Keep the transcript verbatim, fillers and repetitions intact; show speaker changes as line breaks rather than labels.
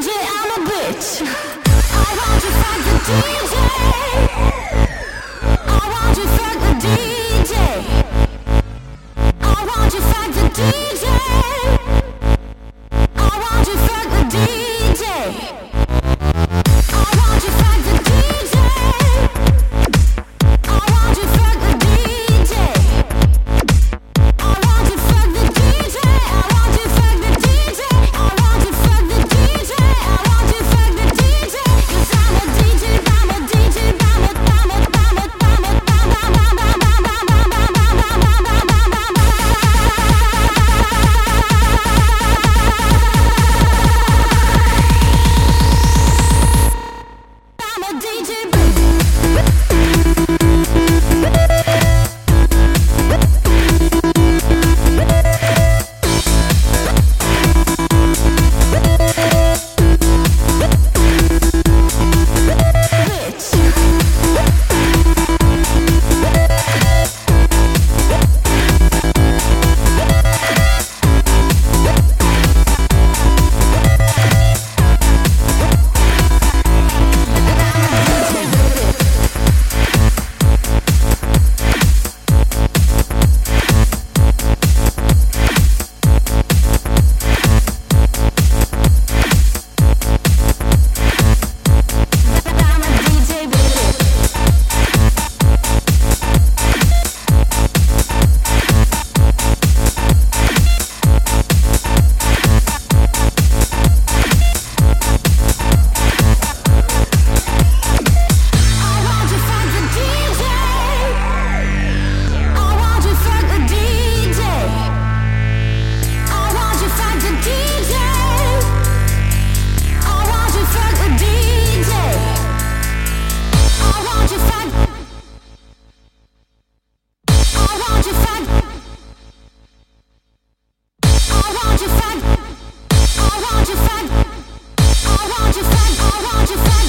D J, I'm a bitch. I want you fuck the D J. I want you fuck the D J. I want you fuck the D J. I want you fuck the D J. I want you fuck the D J. I want you fuck the D J. I want you fuck the D J. I want you fuck the D J. I want you fuck the D J. I want you fuck the D J. 'Cause I'm a D J, I'm a D J, I'm a, I'm a, I'm a, I'm a, I'm a, I'm a D J, baby. I want you fuck, I want you fuck, I want you fuck.